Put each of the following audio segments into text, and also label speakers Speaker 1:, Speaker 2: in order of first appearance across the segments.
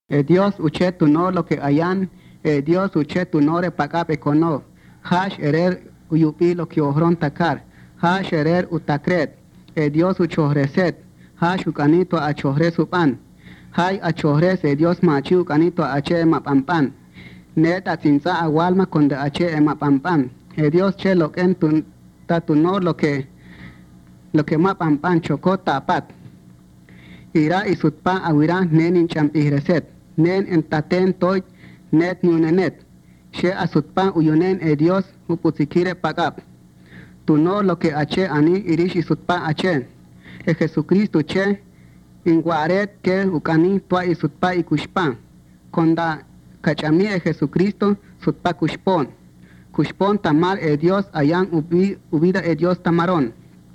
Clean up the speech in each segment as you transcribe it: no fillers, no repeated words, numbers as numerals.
Speaker 1: Dios uche tu no lo que hayan, Dios uche tu no re pagape kono, hash erer uyupi lo que ohron takar, hash erer utakret, Dios uchohreset, hash ukanito achohre supan, hay achohres Dios machi ukanito ache mapampan, net atzinza agualma conde ache mapampan, Dios che lo que en tu no lo que mapampan chocó tapat, ira isutpa awira nen incham ihreset, nen entaten toy net nunenet, she asutpa uyunen Dios uputsikire pagap. Tu no lo que ache ani irish isutpa ache, Jesucristo che inguaret que ukani tua isutpa ikushpa, konda kachami Jesucristo sutpa kushpon tamar Dios ayan ubida Dios tamaron.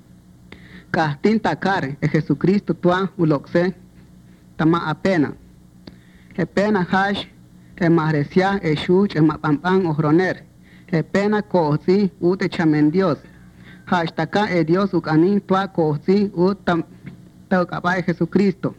Speaker 1: Kahtin takar Jesucristo tua ulokse tama apena. Pena hash mahresia shuch mapampan ohroner. Pena kohzi ute chamen Dios. Hash taka Dios ukani tua kohzi utam taukapa Jesucristo.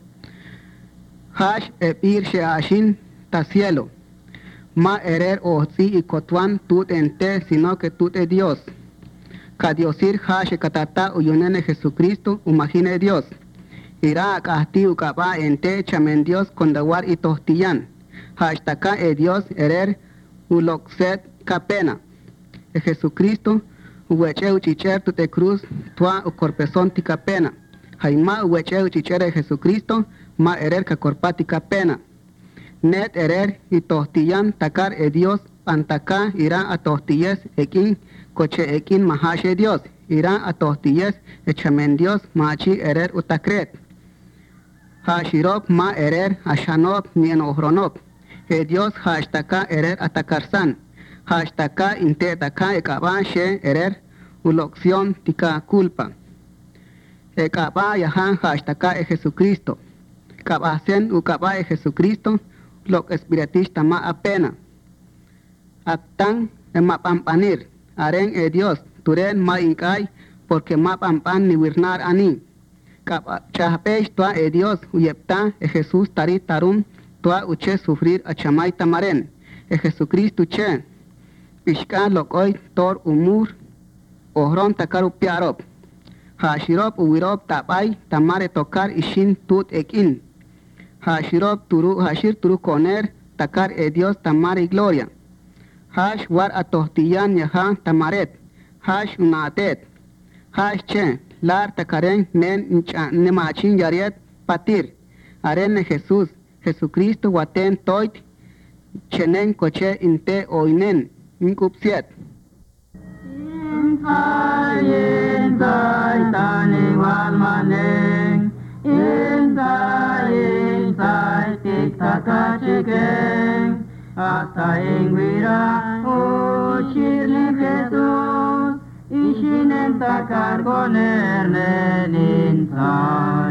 Speaker 1: Hash pir sheashin ta cielo. Ma erer ohzi y kotuan tut ente sino que tut Dios. Kadiosir hash katata uyunene Jesucristo umagine Dios. Ira kahti ukapa ente chamen Dios kondawar y tohtiyan. Hashtaka Dios erer ulokset kapena. Jesucristo uweche uchicher tute cruz tua ukorpeson ti kapena. Haima uweche uchicher Jesucristo ma erer kakorpati kapena. Net erer y tohtiyan takar Dios pantaka ira a tohtiyes ekin coche ekin mahashe Dios. Ira a tohtiyes echamen Dios machi erer utakret. Hashirop ma erer ashanop nien ohronop. Dios hashtaka erer atakarsan. Hashtaka inte taka ekaba she erer uloksion tika culpa. Ekaba yahan hashtaka Jesucristo. Kabasen ukaba Jesucristo lok espiritista ma apena. Actan mapampanir. Aren Dios turen ma inkay porque mapampan ni wirnar ani. Chahpech tua Dios uyepta Jesús tari tarum tua uche sufrir achamay tamaren. Jesucristo che pishka lokoy tor umur ohron takar upiarop. Hashirop uwirop tapay tamare tokar ishin tut ekin. Hashirop hashir turu koner takar Dios tamare gloria. Hash war atohtiyan yaha tamaret. Hash unatet. Hash che lar takaren nen nemachin yariet patir. Arene Jesús, Jesucristo waten toit chenen coche inte oinen inkupsiet.
Speaker 2: Inside tani wal maneng. Inside tik takachikeng. Hasta en vira uchirle Jesús. Ishinen takar goner nenin sa.